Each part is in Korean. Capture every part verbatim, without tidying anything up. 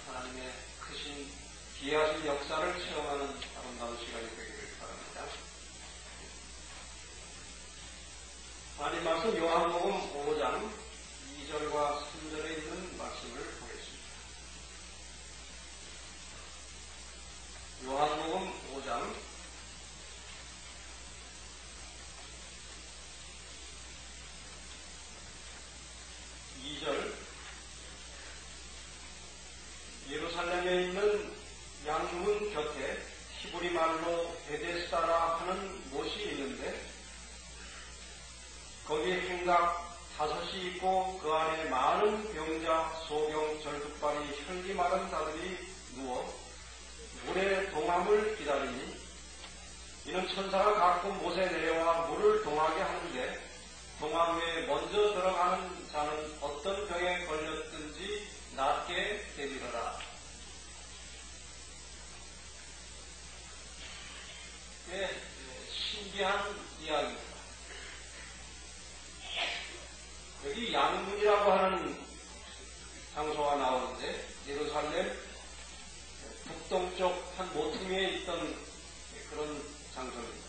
하나님의 크신 기이하신 역사를 체험하는 아름다운 시간이 되기를 바랍니다. 하나님 말씀 요한복음 오 장 이 절과 삼 절에 있는 말씀을 보겠습니다. 요한복음 오 장 이 절. 예루살렘에 있는 양문 곁에 히브리 말로 베데스다라 하는 못이 있는데 거기에 행각 다섯이 있고 그 안에 많은 병자, 소경, 절뚝발이 혈기 마른 자들이 누워 물의 동함을 기다리니 이는 천사가 가끔 못에 내려와 물을 동하게 하는데 동함 위에 먼저 들어가는 자는 어떤 병에 걸렸든지 낫게 되리라. 네, 신기한 이야기입니다. 여기 양문이라고 하는 장소가 나오는데 예루살렘 북동쪽 한 모퉁이에 있던 그런 장소입니다.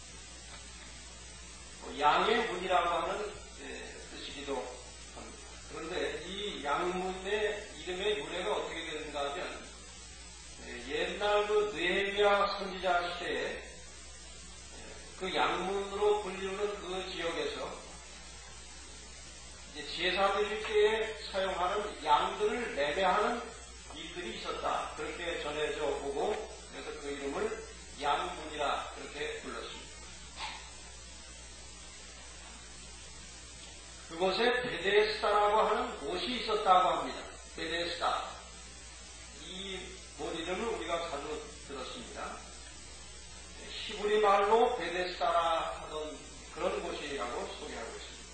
양의 문이라고 하는 뜻이기도 합니다. 그런데 이 양문의 이름의 유래가 어떻게 되는가 하면 옛날 그 느헤미야 선지자 시대에 그 양문으로 불리우는 그 지역에서 제사 드릴 때에 사용하는 양들을 매매하는 일들이 있었다. 그렇게 전해져 오고 그래서 그 이름을 양문이라 그렇게 불렀습니다. 그곳에 베데스다라고 하는 못이 있었다고 합니다. 베데스다. 이 못 이름을 우리가 자주 들었습니다. 히브리 말로 베데스다라 하던 그런 곳이라고 소개하고 있습니다.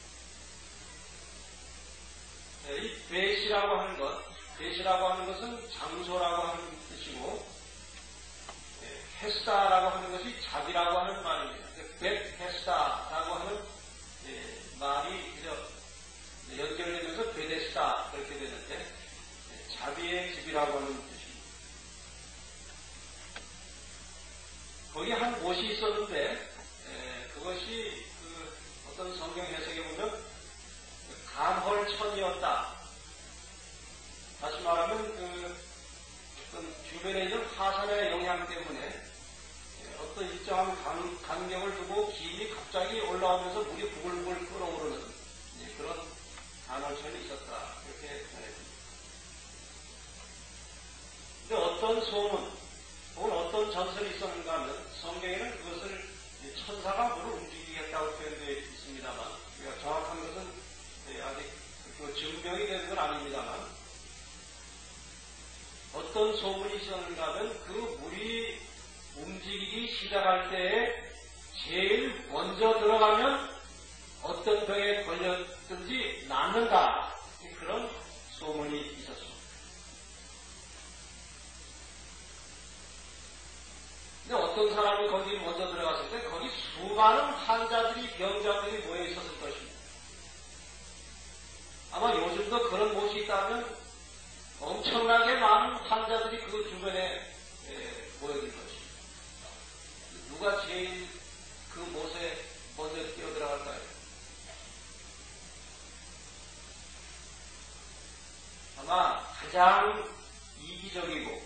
네, 이 베시라고 하는 것, 베시라고 하는 것은 장소라고 하는 뜻이고, 네, 헤스다라고 하는 것이 자비라고 하는 말입니다. 벳 헤스다라고 하는 네, 말이 네, 연결되면서 베데스다 그렇게 되는데 네, 자비의 집이라고 하는 뜻입니다. 거기 한 못이 있었는데 에, 그것이 그 어떤 성경 해석에 보면 간헐천이었다. 다시 말하면 그 어떤 주변에 있는 화산의 영향 때문에 에, 어떤 일정한 간, 간격을 두고 기인이 갑자기 올라오면서 물이 부글부글 끓어오르는 에, 그런 간헐천이 있었다. 이렇게 전해집니다. 근데 어떤 소문 혹은 어떤 전설이 있었는가 하면 성경에는 그것을 천사가 물을 움직이겠다고 표현되어 있습니다만 그러니까 정확한 것은 아직 그 증명이 되는 건 아닙니다만 어떤 소문이 있었는가 하면 그 물이 움직이기 시작할 때에 제일 먼저 들어가면 어떤 병에 걸렸든지 낫는다. 그런 소문이 있었습니다. 근데 어떤 사람이 거기 먼저 들어갔을 때 거기 수많은 환자들이 병자들이 모여 있었을 것입니다. 아마 요즘도 그런 곳이 있다면 엄청나게 많은 환자들이 그 주변에 에, 모여들 것입니다. 누가 제일 그 못에 먼저 뛰어들어갈까요? 아마 가장 이기적이고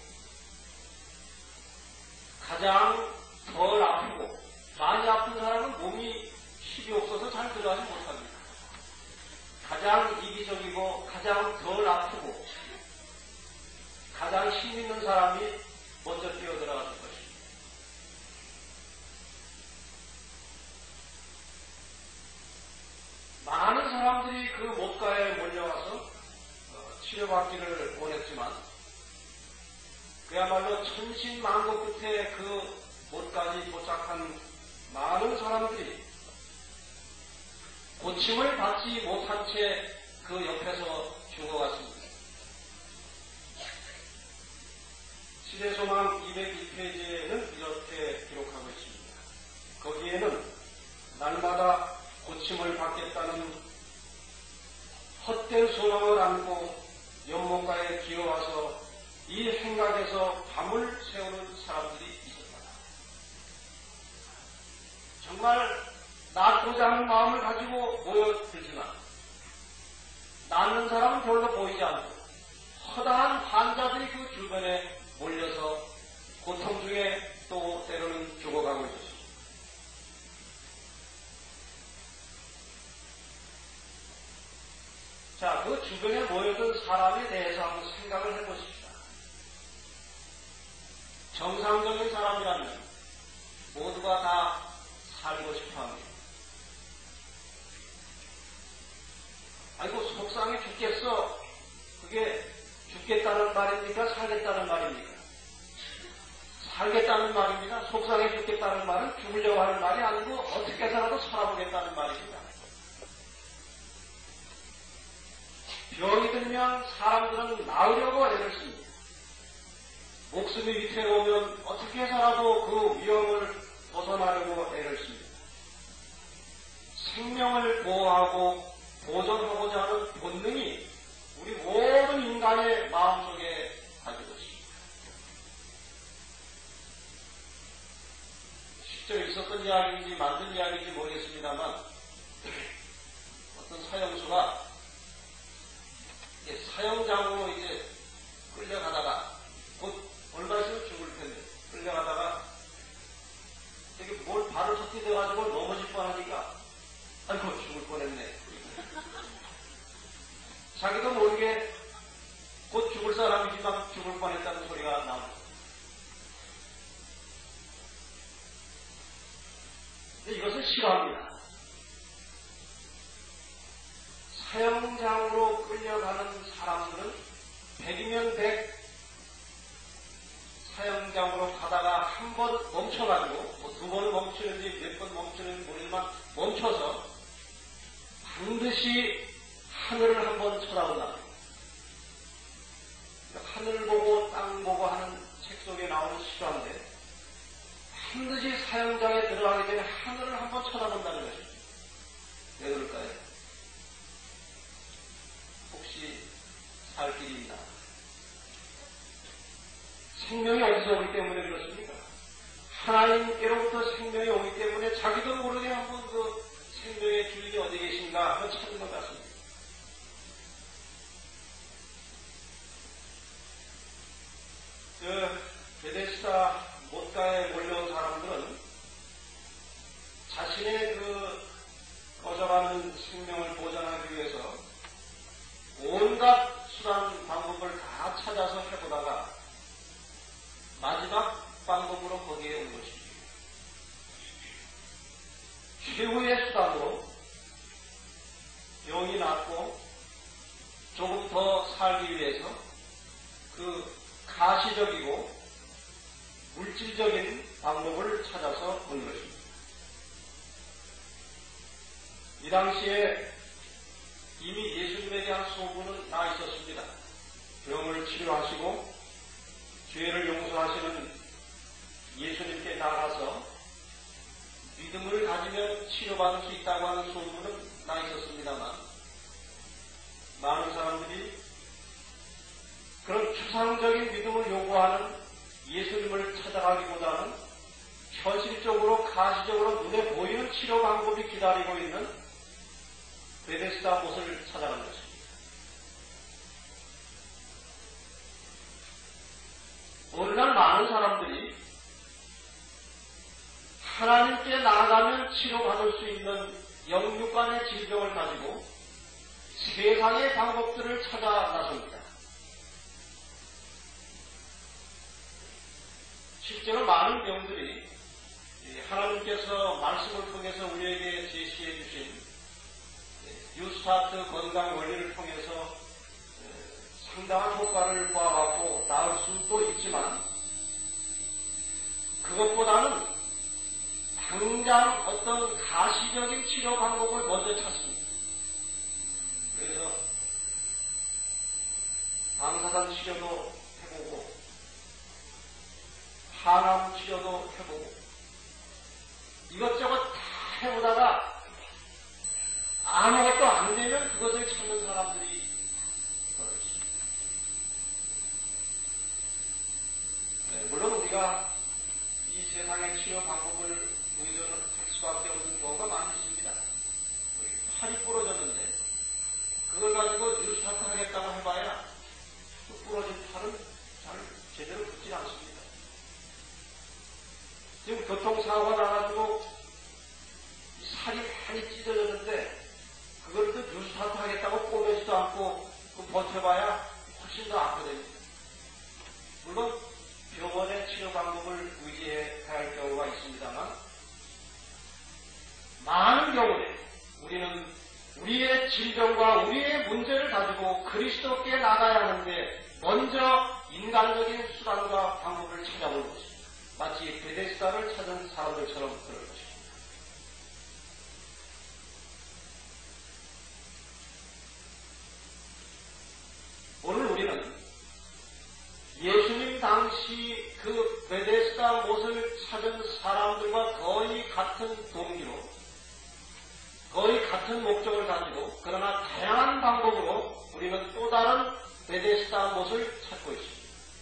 가장 덜 아프고 많이 아픈 사람은 몸이 힘이 없어서 잘 들어가지 못합니다. 가장 이기적이고 가장 덜 아프고 가장 힘 있는 사람이 먼저 뛰어들어가는 것입니다. 많은 사람들이 그 못가에 몰려와서 어, 치료받기를 원했지만 그야말로 천신만고 끝에 그 못까지 도착한 많은 사람들이 고침을 받지 못한 채 그 옆에서 죽어갔습니다. 시대소망 이백이 페이지에는 이렇게 기록하고 있습니다. 거기에는 날마다 고침을 받겠다는 헛된 소망을 안고 연못가에 기어와서 생각에서 밤을 새우는 사람들이 있었다. 정말 낳고자 하는 마음을 가지고 모여들지만 낳는 사람은 별로 보이지 않고 허다한 환자들이 그 주변에 몰려서 고통 중에 또 때로는 죽어가고 있었습니다. 자, 그 주변에 모여든 사람에 대해서 한번 생각을 해보십시다. 정상적인 사람이라면 모두가 다 살고 싶어 합니다. 아이고, 속상해 죽겠어. 그게 죽겠다는 말입니까? 살겠다는 말입니까? 살겠다는 말입니다. 속상해 죽겠다는 말은 죽으려고 하는 말이 아니고 어떻게 해서라도 살아보겠다는 말입니다. 병이 들면 사람들은 나으려고 애를 씁니다. 목숨이 위태로우면 어떻게 해서라도 그 위험을 벗어나려고 애를 씁니다. 생명을 보호하고 보존하고자 하는 본능이 우리 모든 인간의 마음속에 가지고 있습니다. 실제로 있었던 이야기인지 만든 이야기인지 모르겠습니다만 어떤 사형수가 사형장으로 이제 끌려가다가 곧 얼마 있으면 죽을 텐데 끌려가다가 되게 뭘 발을 헛디뎌가지고 넘어질 뻔하니까 아이고 죽을 뻔했네. 자기도 모르게 곧 죽을 사람이지만 죽을 뻔했다는 소리가 나옵니다. 근데 이것을 싫어합니다. 사형장으로 끌려가는 사람들은 백이면 백 사형장으로 가다가 한 번 멈춰가지고 뭐 두 번을 멈추는지 몇 번 멈추는지 모르지만 멈춰서 반드시 하늘을 한번 쳐다본다. 하늘 보고 땅 보고 하는 책 속에 나오는 실화인데 반드시 사형장에 들어가기 전에 하늘을 한번 쳐다본다는 것입니다. 왜 그럴까요? 혹시 살 길이 있나? 생명이 어디서 오기 때문에 그렇습니까? 하나님께로부터 생명이 오기 때문에 자기도 모르게 한번 그 생명의 주인이 어디 계신가 한번 찾는 것 같습니다. 그 베데스다 못가에 몰려온 사람들은 자신의 그 꺼져가는 생명을 보존하기 위해서 온갖 수단 방법을 다 찾아서 해보다가 마지막 방법으로 거기에 온 것입니다. 최후의 수단으로 병이 낫고 조금 더 살기 위해서 그 가시적이고 물질적인 방법을 찾아서 온 것입니다. 이 당시에 이미 예수님에 대한 소문은 나 있었습니다. 병을 치료하시고 죄를 용서하시는 예수님께 나가서 믿음을 가지면 치료받을 수 있다고 하는 소문은 나 있었습니다만 많은 사람들이 그런 추상적인 믿음을 요구하는 예수님을 찾아가기보다는 현실적으로 가시적으로 눈에 보이는 치료 방법이 기다리고 있는 베데스다 못을 찾아간 것입니다. 오늘날 많은 사람들이 하나님께 나아가면 치료받을 수 있는 영육간의 질병을 가지고 세상의 방법들을 찾아 나섭니다. 실제로 많은 병들이 하나님께서 말씀을 통해서 우리에게 제시해 주신 뉴스타트 건강 원리를 통해서 상당한 효과를 보아갖고 나을 수도 있지만 그것보다는 당장 어떤 가시적인 치료 방법을 먼저 찾습니다. 그래서 방사선 치료도 해보고 항암 치료도 해보고 이것저것 다 해보다가 아무것도 안 되면 그것을 찾는 사람들이 있습니다. 우리가 이 세상의 치료 방법을 의존할 수밖에 없는 경우가 많이 있습니다. 팔이 부러졌는데 그걸 가지고 뉴스타트 하겠다고 해봐야 그 부러진 팔은 잘 제대로 붙질 않습니다. 지금 교통사고가 나가지고 살이 많이 찢어졌는데 그걸 또 뉴스타트 하겠다고 꼬매지도 않고 그 버텨봐야 훨씬 더 아프거든요. 물론 병원의 치료 방법을 의지해야 할 경우가 있습니다만 많은 경우에 우리는 우리의 질병과 우리의 문제를 가지고 그리스도께 나가야 하는데 먼저 인간적인 수단과 방법을 찾아볼 것입니다. 마치 베데스다를 찾은 사람들처럼 그럴 것입니다. 오늘 우리는 예수님 당시 그 베데스다 못을 찾은 사람들과 거의 같은 동기로 거의 같은 목적을 가지고 그러나 다양한 방법으로 우리는 또 다른 베데스다 못을 찾고 있습니다.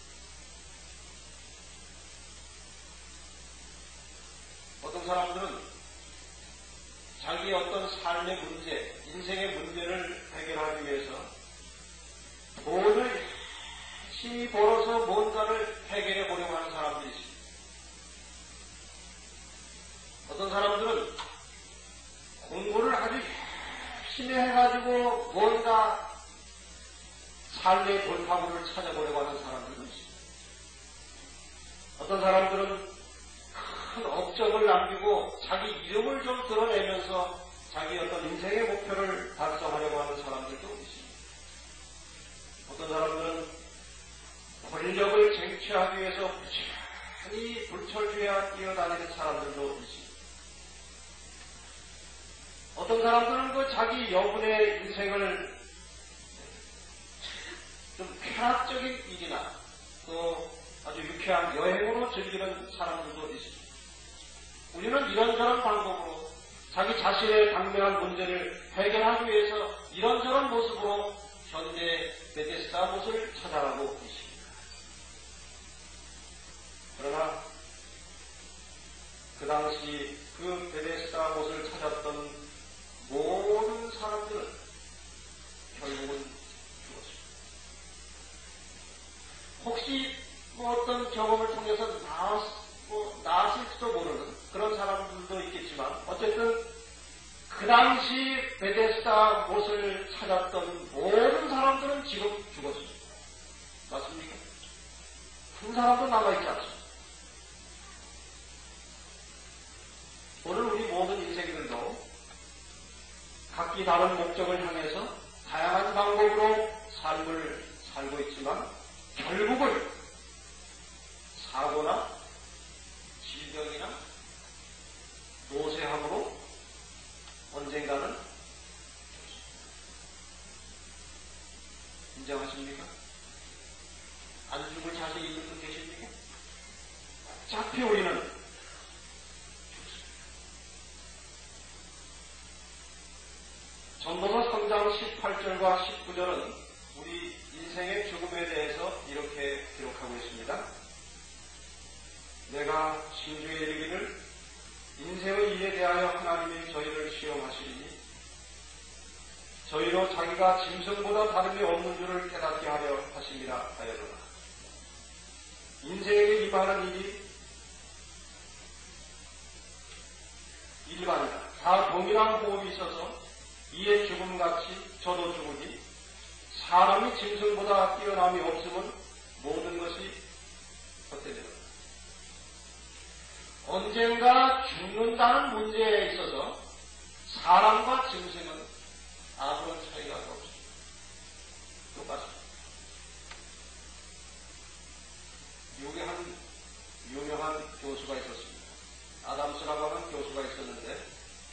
어떤 사람들은 자기 어떤 삶의 문제, 인생의 문제를 해결하기 위해서 돈을 열심히 벌어서 뭔가를 해결해 보려고 하는 사람들이 있습니다. 어떤 사람들은 공부를 아주 열심히 해가지고 뭔가 삶의 돌파구를 찾아보려고 하는 사람들도 있습니다. 어떤 사람들은 큰 업적을 남기고 자기 이름을 좀 드러내면서 자기 어떤 인생의 목표를 달성하려고 하는 사람들도 있습니다. 어떤 사람들은 권력을 쟁취하기 위해서 부지런히 불철주야 뛰어다니는 사람들도 있습니다. 어떤 사람들은 그 자기 여분의 인생을 좀 쾌락적인 일이나 또 아주 유쾌한 여행으로 즐기는 사람들도 있습니다. 우리는 이런저런 방법으로 자기 자신의 당면한 문제를 해결하기 위해서 이런저런 모습으로 현대 베데스다 못을 찾아가고 있습니다. 그러나 그 당시 그 베데스다 못을 찾았던 모든 사람들은 결국은 죽었습니다. 혹시 뭐 어떤 경험을 통해서 나았, 뭐 나았을지도 모르는 그런 사람들도 있겠지만 어쨌든 그 당시 베데스다 못을 찾았던 모든 사람들은 지금 죽었습니다. 맞습니까? 한 사람도 남아있지 않습니다. 오늘 우리 모든 인생들도 각기 다른 목적을 향해서 다양한 방법으로 삶을 살고 있지만 결국은 사고나 질병이나 노쇠함으로 언젠가는 인정하십니까? 안 죽을 자신 있는 분 계십니까? 어차피 우리는 전도서 삼 장 십팔 절과 십구 절은 우리 인생의 죽음에 대해서 이렇게 기록하고 있습니다. 내가 신주에 이르기를 인생의 일에 대하여 하나님이 저희를 시험하시리니 저희로 자기가 짐승보다 다름이 없는 줄을 깨닫게 하려 하심이라 하였노라. 인생에게 임하는 일이 일반이다. 다 동일한 호흡이 있어서 이에 죽음같이 저도 죽으니 사람이 짐승보다 뛰어남이 없으면 모든 것이 헛되리라. 언젠가 죽는다는 문제에 있어서 사람과 짐승은 아무런 차이가 없습니다. 똑같습니다. 미국에 한 유명한 교수가 있었습니다. 아담스라고 하는 교수가 있었는데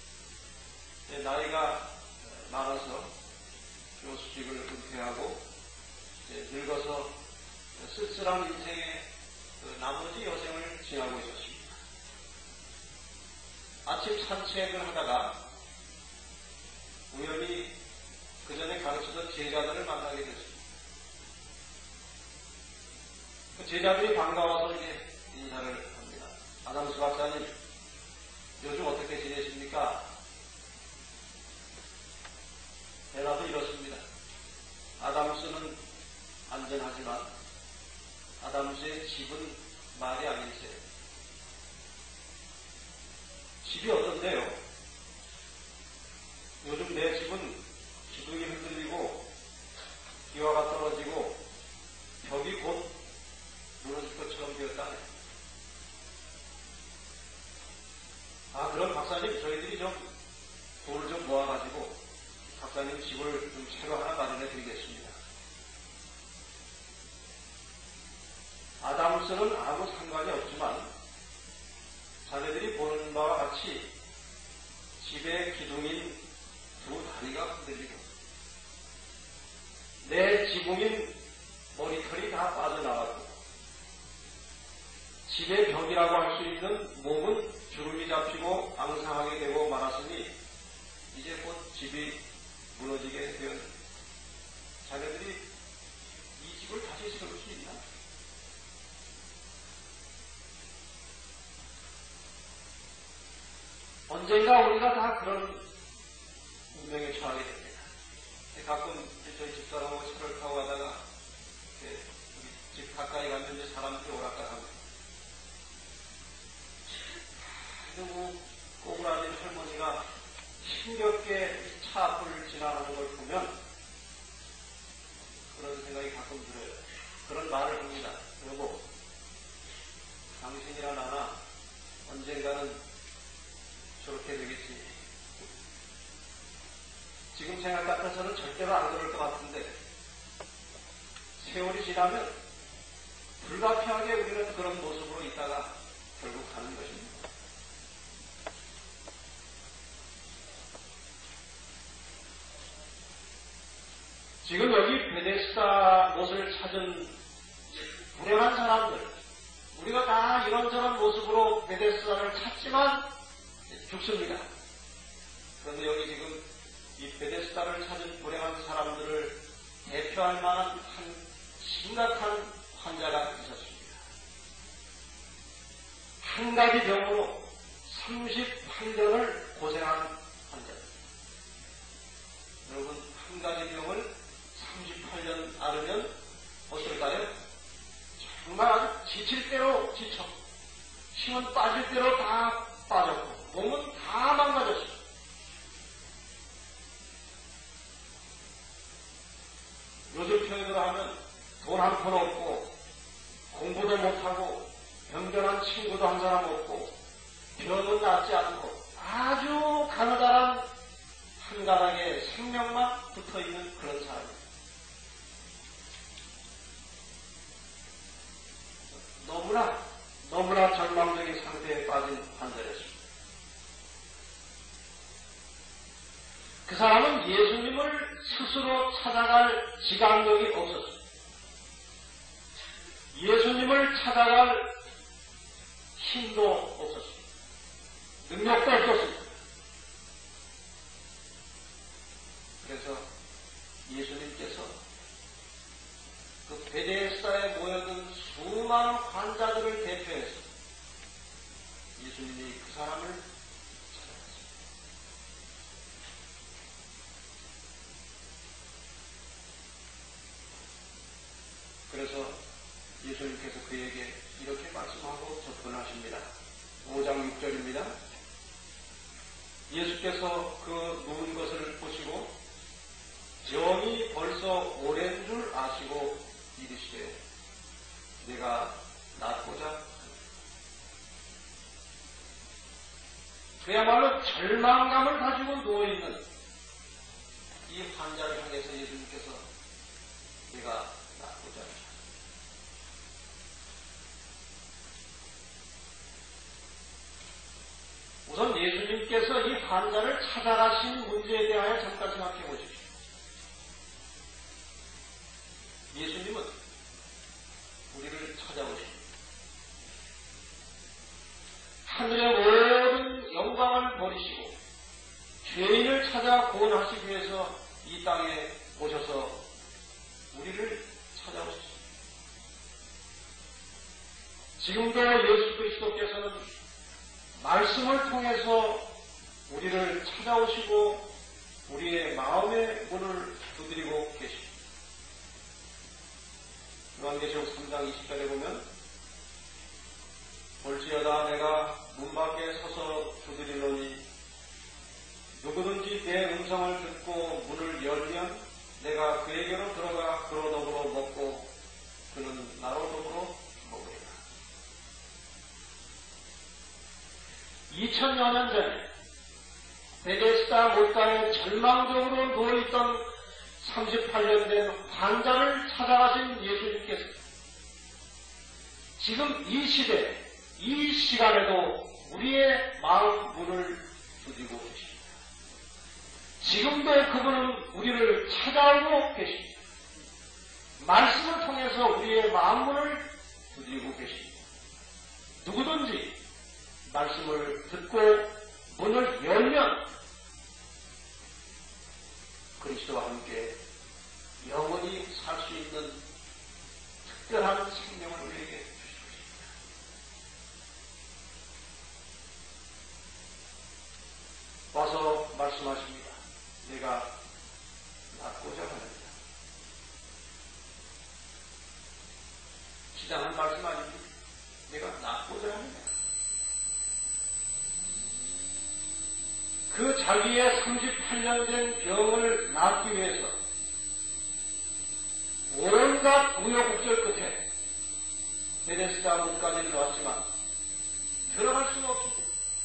나이가 많아서 교수직을 은퇴하고 늙어서 쓸쓸한 인생의 그 나머지 여생을 지나고 있었습니다. 아침 산책을 하다가 우연히 그 전에 가르치던 제자들을 만나게 됐습니다. 그 제자들이 반가워서 이제 인사를 인사를 합니다. 아담스 박사님, 요즘 어떻게 지내십니까? 대답은 이렇습니다. 아담스는 안전하지만 아담스의 집은 말이 아니세요. 집이 어떤데요? 요즘 내 집은 기둥이 흔들리고 기와가 떨어지고 벽이 곧 무너질 것처럼 되었다네. 아, 그럼 박사님, 저희들이 좀 돈을 좀 모아가지고 박사님 집을 좀 새로 하나 마련해 드리겠습니다. 아담스는 아무 상관이 없지만 자네들이 보는 바와 같이 집의 기둥인 두 다리가 흔들리고 내 지붕인 머리털이 다 빠져나가고 집의 벽이라고 할 수 있는 몸은 주름이 잡히고 앙상하게 되고 말았으니 이제 곧 집이 무너지게 되었는데 자네들이 이 집을 다시 세울 수 있나? 언젠가 우리가 다 그런 운명에 처하게 됩니다. 가끔 저희 집사람하고 차를 타고 가다가 집 가까이 가면 이제 사람들이 오락가락합니다. 너무 꼬부라진 할머니가 힘겹게 차 앞을 지나가는 걸 보면 그런 생각이 가끔 들어요. 그런 말을 합니다. 여보, 당신이나 나나 언젠가는 저렇게 되겠지. 지금 생각 같아서는 절대로 안 그럴 것 같은데 세월이 지나면 불가피하게 우리는 그런 모습으로 있다가 결국 가는 것입니다. 지금 여기 베데스다 못을 찾은 불행한 사람들, 우리가 다 이런저런 모습으로 베데스다를 찾지만 죽습니다. 그런데 여기 지금 이 베데스다를 찾은 불행한 사람들을 대표할 만한 한 심각한 환자가 있었습니다. 한 가지 병으로 삼십팔 년을 고생한 환자입니다. 여러분, 한 가지 병을 삼십팔 년 앓으면 어떨까요? 정말 아주 지칠 대로 지쳐, 힘은 빠질 대로 다 빠졌고 몸은 다 망가졌어요. 요즘 표현으로 하면 돈 한 푼 없고 공부도 못하고 병변한 친구도 한 사람 없고 병은 낫지 않고 아주 가느다란 한 가닥에 생명만 붙어있는 그런 사람입니다. 너무나 너무나 절망적인 상태에 빠진 환자였습니다. 그 사람은 예수님을 스스로 찾아갈 지각력이 없었습니다. 예수님을 찾아갈 힘도 없었습니다. 능력도 없었습니다. 그래서 예수님께서 그 베데스다에 모여든 수많은 환자들을 대표해서 예수님이 그 사람을 찾아갔습니다. 그래서 예수님께서 그에게 이렇게 말씀하고 접근하십니다. 오 장 육 절입니다. 예수께서 그 누운 것을 보시고 병이 벌써 오랜 줄 아시고 이르시되 내가 낫고자 합니다. 그야말로 절망감을 가지고 누워있는 이 환자를 향해서 예수님께서 내가 낫고자 합니다. 우선 예수님께서 이 환자를 찾아가신 문제에 대하여 잠깐 생각해 보십시오. 예수님은 우리를 찾아오십니다. 하늘의 모든 영광을 버리시고 죄인을 찾아 구원하시기 위해서 이 땅에 오셔서 우리를 찾아오셨습니다. 지금도 예수 그리스도께서는 말씀을 통해서 우리를 찾아오시고 우리의 마음의 문을 두드리고 계십니다. 요한계시록 삼 장 이십 절에 보면 볼지어다 내가 문 밖에 서서 두드리노니 누구든지 내 음성을 듣고 문을 열면 내가 그에게로 들어가 그로 더불어 먹고 그는 나로 더불어 먹으리라. 이천여 년 전에 베데스다 못가에 절망적으로 누워있던 삼십팔 년 된 환자를 찾아가신 예수님께서 지금 이 시대, 이 시간에도 우리의 마음 문을 두드리고 계십니다. 지금도 그분은 우리를 찾아오고 계십니다. 말씀을 통해서 우리의 마음 문을 두드리고 계십니다. 누구든지 말씀을 듣고 문을 열면 그리스도와 함께 영원히 살 수 있는 특별한 생명을 우리에게 주시고 있습니다. 와서 말씀하십니다. 내가 낫고자 하느냐. 지당한 말씀 아닙니까? 내가 낫고자 하느냐. 그 자기의 삼십팔 년 된 병을 낫기 위해서 온갖 우여곡절 끝에 베데스다 문까지는 왔지만 들어갈 수가 없습니다.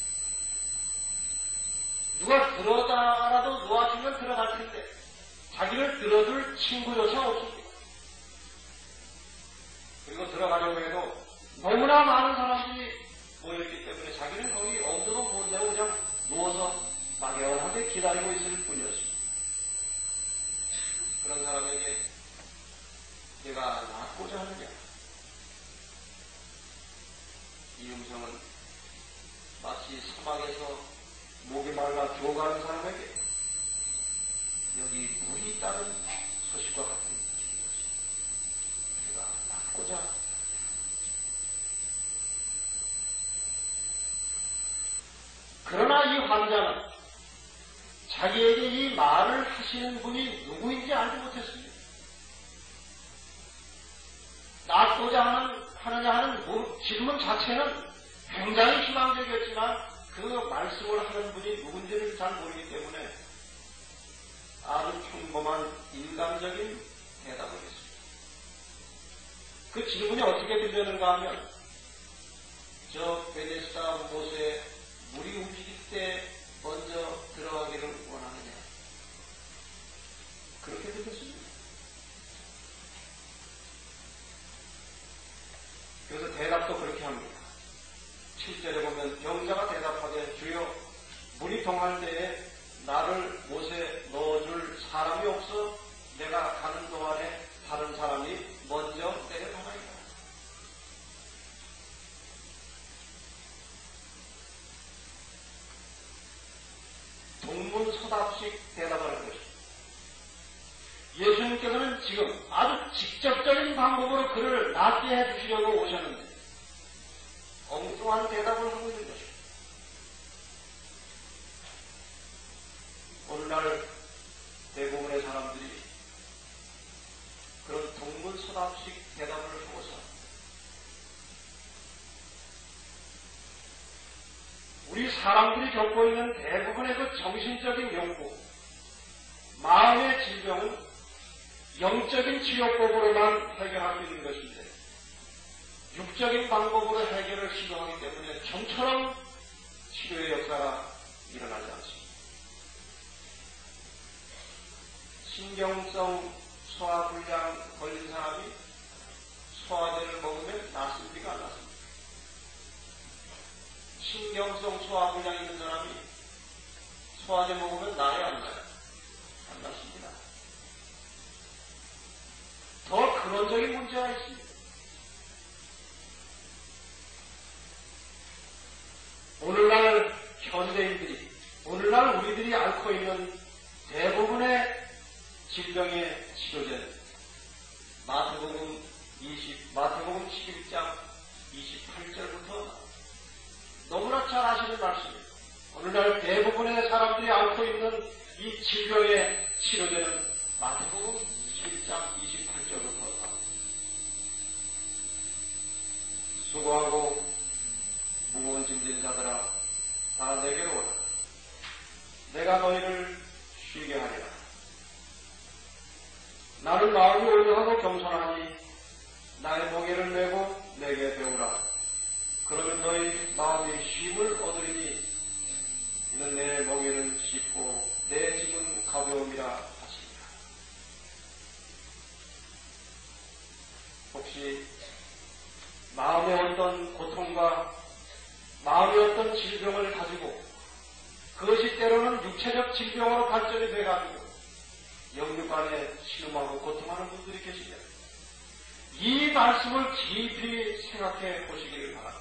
누가 들어가라도 놓아주면 들어갈 텐데 자기를 들어줄 친구조차 없습니다. 그리고 들어가려고 해도 너무나 많은 사람들이 모여있기 때문에 자기는 거기 엄두도 못 내고 그냥 누워서 막연하게 기다리고 있을 뿐이었습니다. 그런 사람에게 내가 낫고자 하느냐. 이 음성은 마치 사막에서 목이 말라 죽어가는 사람에게 여기 물이 있다는 소식과 같은 느낌이었습니다. 내가 낫고자 하느냐. 그러나 이 환자는 자기에게 이 말을 하시는 분이 누구인지 알지 못했습니다. 낫고자 하는, 하느냐 하는 질문 자체는 굉장히 희망적이었지만 그 말씀을 하는 분이 누군지를 잘 모르기 때문에 아주 평범한 인간적인 대답을 했습니다. 그 질문이 어떻게 들렸는가 하면 저 베데스다 못에 물이 움직일 때 먼저 들어가기를 원하느냐. 그렇게 들렸습니다. 그래서 대답도 그렇게 합니다. 칠 절에 보면 병자가 대답하되 주여 물이 동할 때에 나를 못에 넣어줄 사람이 없어 내가 가는 동안에 다른 사람이 먼저 내려가나이다. 동문서답식 대답을 한 것입니다. 예수님께서는 지금 아주 직접적인 방법으로 그를 낫게 해주시려고 오셨는데 엉뚱한 대답을 하고 있는 것입니다. 오늘날 대부분의 사람들이 그런 동문서답식 대답을 하고서 우리 사람들이 겪고 있는 대부분의 그 정신적인 욕구, 마음의 질병은 영적인 치료법으로만 해결할 수 있는 것인데 육적인 방법으로 해결을 시도하기 때문에 좀처럼 치료의 역사가 일어나지 않습니다. 신경성 소화불량 걸린 사람이 소화제를 먹으면 낫습니까? 안 낫습니까? 신경성 소화불량 있는 사람이 소화제 먹으면 나아요? 안 나아요? 안 낫습니다. 더 근원적인 문제가 있습니다. 오늘날 현대인들이, 오늘날 우리들이 앓고 있는 대부분의 질병의 치료제는 마태복음 이십, 마태복음 십일 장 이십팔 잘 아시는 말씀이에요. 오늘날 대부분의 사람들이 앓고 있는 이 질병의 치료제는 마태복음 칠 장 이십팔 절부터 나옵니다. 수고하고 무거운 짐진 자들아 다 내게로 오라. 내가 너희를 쉬게 하리라. 나는 마음이 온유하고 겸손하니 나의 멍에를 메고 내게 배우라. 그러면 너희 마음이 쉼을 얻으리니 이는 내 멍에는 쉽고 내 짐은 가벼움이라 하시니라. 혹시 마음의 어떤 고통과 마음의 어떤 질병을 가지고 그것이 때로는 육체적 질병으로 발전이 돼가지고 영육 안에 신음하고 고통하는 분들이 계시죠. 이 말씀을 깊이 생각해 보시기를 바랍니다.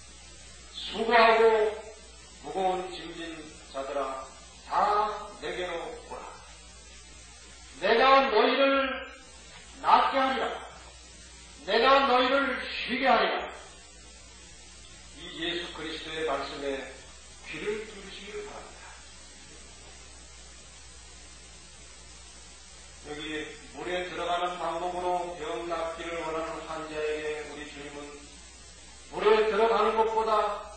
수고하고 무거운 짐진 자들아 다 내게로 오라. 내가 너희를 낫게 하리라. 내가 너희를 쉬게 하리라. 이 예수 그리스도의 말씀에 귀를 기울이시기를 바랍니다. 여기 물에 들어가는 방법으로 병 낫기를 원하는 환자에게 우리 주님은 물에 들어가는 것보다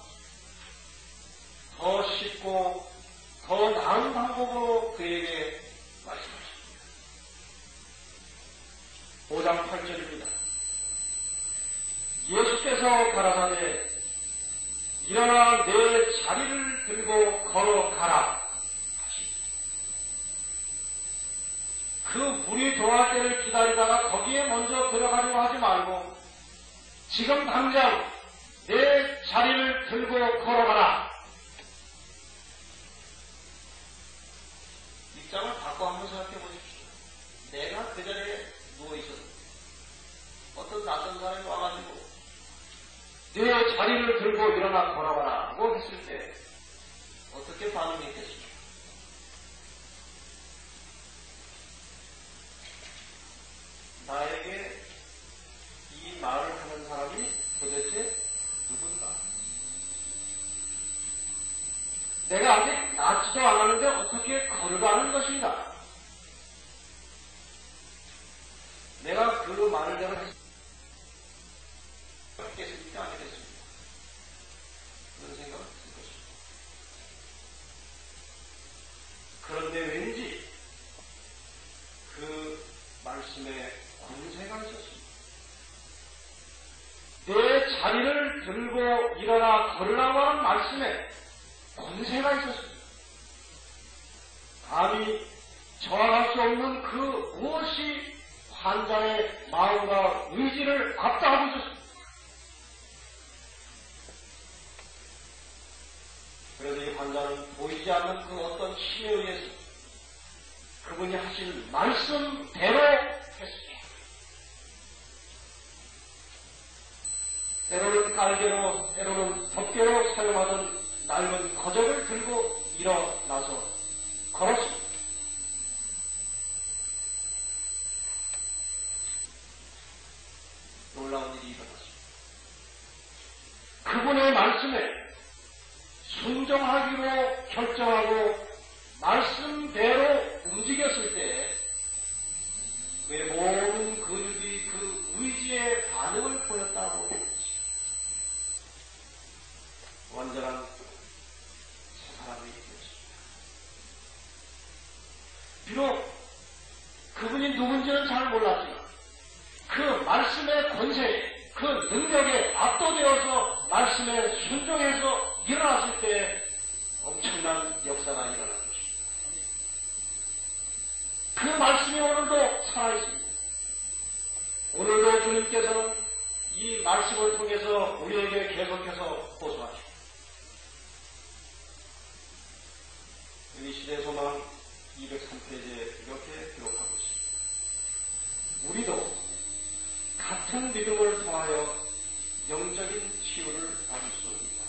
더 쉽고 더 나은 방법으로 그에게 말씀하십니다. 오 장 팔 절입니다. 예수께서 가라사대 일어나 내 자리를 들고 걸어가라 하십니다. 그 물이 동할 때를 기다리다가 거기에 먼저 들어가려고 하지 말고 지금 당장 내 자리를 들고 걸어가라. 입장을 바꿔 한번 생각해 보십시오. 내가 그 자리에 누워 있었는데 어떤 낯선 사람이 와가지고 내 자리를 들고 일어나 걸어가라 고 했을 때 어떻게 반응이 있겠습니까? 나에게 이 말을 하는 사람이 도대체 누군가? 내가 아직 낫지도 않았는데 어떻게 걸어가는 것인가? 내가 그 말을 내가 했겠습니까? 아니겠습니까? 그런 생각을 들 것입니다. 그런데 왠지 그 말씀에 권세가 있었습니다. 내 자리를 들고 일어나 걸으라고 하는 말씀에 권세가 있었습니다. 감히 저항할 수 없는 그 무엇이 환자의 마음과 의지를 압도하고 있었습니다. 그래서 이 환자는 보이지 않는 그 어떤 힘에 의해서 그분이 하신 말씀대로 했습니다. 때로는 깔개로, 때로는 덮개로 사용하던 낡은 거적을 들고 일어나서 걸었습니다. 놀라운 일이 일어났습니다. 그분의 말씀에 순종하기로 결정하고 말씀대로 움직였을 때 그의 모든 근육이 그 의지의 반응을 보였다고 했습니다. 완전한 새 사람이 되었습니다. 비록 그분이 누군지는 잘 몰랐지만 그 말씀의 권세에 그 능력에 압도되어서 말씀에 순종해서 일어났을 때 엄청난 역사가 일어난 것입니다. 그 말씀이 오늘도 살아있습니다. 오늘도 주님께서는 이 말씀을 통해서 우리에게 계속해서 호소하십니다. 여기 시대소망 이백삼 페이지에 이렇게 기록하고 있습니다. 우리도 같은 믿음을 통하여 영적인 치유를 받을 수 있다.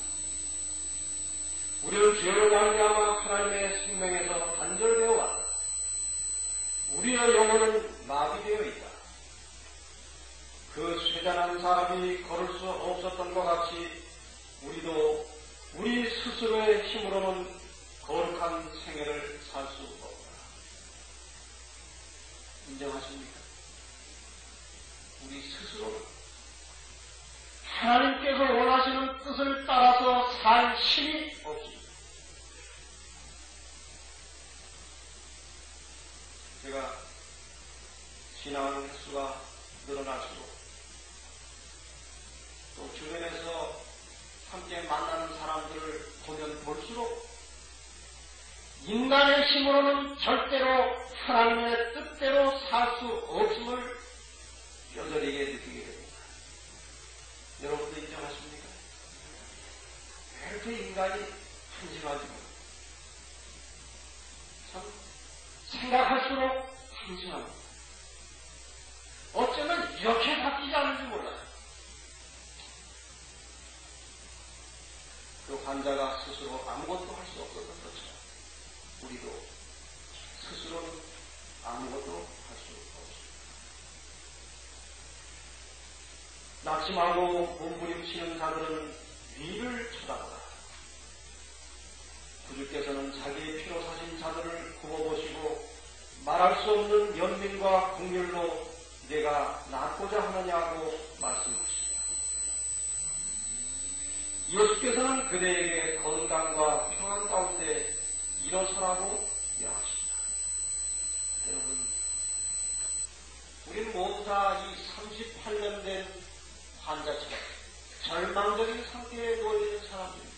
우리는 죄로 말미암아 하나님의 생명에서 단절되어 왔다. 우리의 영혼은 마비되어 있다. 그 쇠잔한 사람이 걸을 수 없었던 것 같이 우리도 우리 스스로의 힘으로는 거룩한 생애를 살 수 없다. 인정하십니까? 우리 스스로 하나님께서 원하시는 뜻을 따라서 살 힘이 없습니다. 제가 신앙 횟수가 늘어날수록 또 주변에서 함께 만나는 사람들을 보면 볼수록 인간의 힘으로는 절대로 하나님의 뜻대로 살 수 없음을 뼈저리게 느끼게 됩니다. 여러분도 인정하십니까? 왜 이렇게 인간이 한심하지만 참 생각할수록 한심합니다. 어쩌면 이렇게 바뀌지 않는지 몰라요. 그 환자가 스스로 아무것도 할 수 없었던 것처럼 우리도 스스로는 아무것도 할 수 없습니다. 낙심하고 몸부림치는 자들은 위를 쳐다보라. 구주께서는 자기의 피로 사신 자들을 굽어보시고 말할 수 없는 연민과 긍휼로 내가 낫고자 하느냐고 말씀하십니다. 예수께서는 그대에게 건강과 평안 가운데 일어서라고 명하십니다. 여러분, 우리는 모두 다 이 삼십팔 년 된 환자처럼 절망적인 상태에 놓여있는 사람들입니다.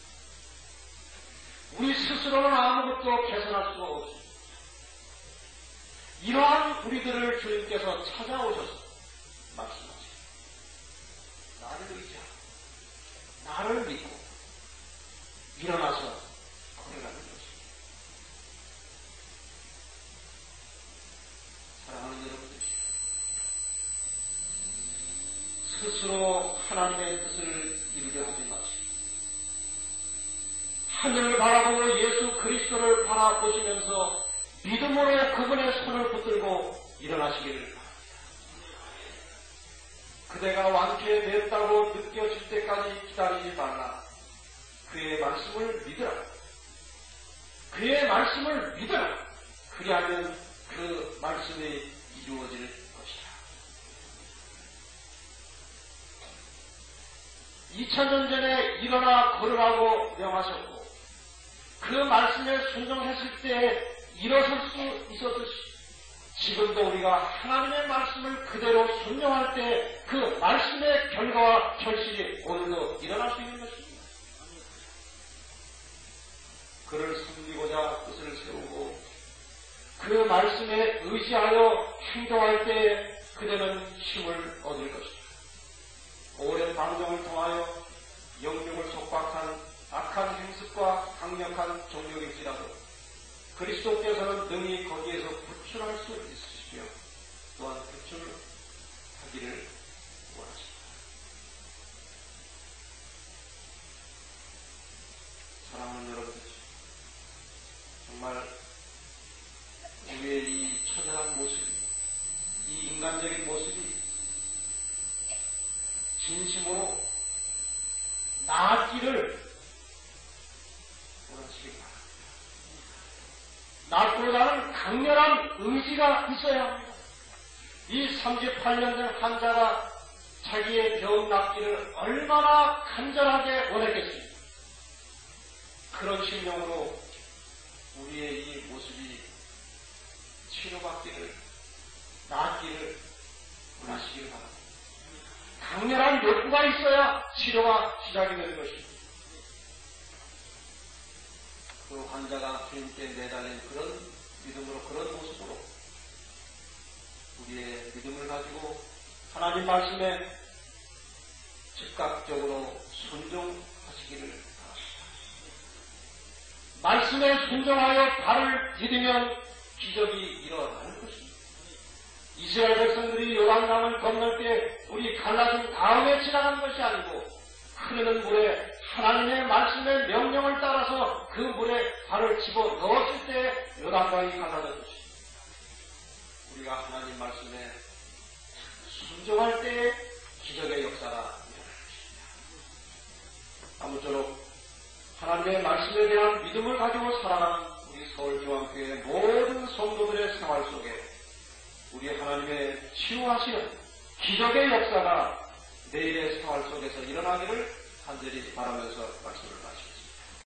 우리 스스로는 아무것도 개선할 수가 없습니다. 이러한 우리들을 주님께서 찾아오셔서 말씀하십니다. 나를 의지하고 나를 믿고 일어나서 걸어가는 것입니다. 사랑하는 여러분들, 스스로 하나님의 뜻을 이루려 하지 마시고 하늘을 바라보고 예수 그리스도를 바라보시면서 믿음으로 그분의 손을 붙들고 일어나시기를 바랍니다. 그대가 완쾌되었다고 느껴질 때까지 기다리지 말라. 그의 말씀을 믿으라. 그의 말씀을 믿으라. 그리하면 그 말씀이 이루어질 것이다. 이천 년 전에 일어나 걸으라고 명하셨고 그 말씀에 순종했을 때 일어설 수 있었듯이 지금도 우리가 하나님의 말씀을 그대로 순종할 때 그 말씀의 결과와 결실이 오늘도 일어날 수 있는 것입니다. 그를 섬기고자 뜻을 세우고 그 말씀에 의지하여 행동할 때 그대는 힘을 얻을 것입니다. 오랜 방종을 통하여 영육을 속박한 악한 행습과 강력한 종력일지라도 그리스도께서는 능히 거기에서 구출할 수 있으시며 또한 구출하기를 원하십니다. 사랑하는 여러분들, 정말 우리의 이 처절한 모습이, 이 인간적인 모습이 진심으로 나았기를 원하시기 바랍니다. 낫고자 하는 강렬한 의지가 있어야 합니다. 이 삼십팔 년 된 환자가 자기의 병 낫기를 얼마나 간절하게 원했겠습니까? 그런 심령으로 우리의 이 모습이 치료받기를, 낫기를 원하시기를 바랍니다. 강렬한 욕구가 있어야 치료가 시작이 되는 것입니다. 그 환자가 주님께 내달린 그런 믿음으로, 그런 모습으로 우리의 믿음을 가지고 하나님 말씀에 즉각적으로 순종하시기를 바랍니다. 말씀에 순종하여 발을 디디면 기적이 일어나는 것입니다. 이스라엘 백성들이 요단강을 건널 때 우리 갈라진 다음에 지나간 것이 아니고 흐르는 물에 하나님의 말씀의 명령을 따라서 그 물에 발을 집어 넣었을 때 요단강이 갈라졌던 것입니다. 우리가 하나님 말씀에 순종할 때에 기적의 역사가 일어날 것입니다. 아무쪼록 하나님의 말씀에 대한 믿음을 가지고 살아가는 우리 서울중앙교회 모든 성도들의 생활 속에 우리 하나님의 치유하시는 기적의 역사가 내일의 생활 속에서 일어나기를 간절히 바라면서 말씀을 마칩니다.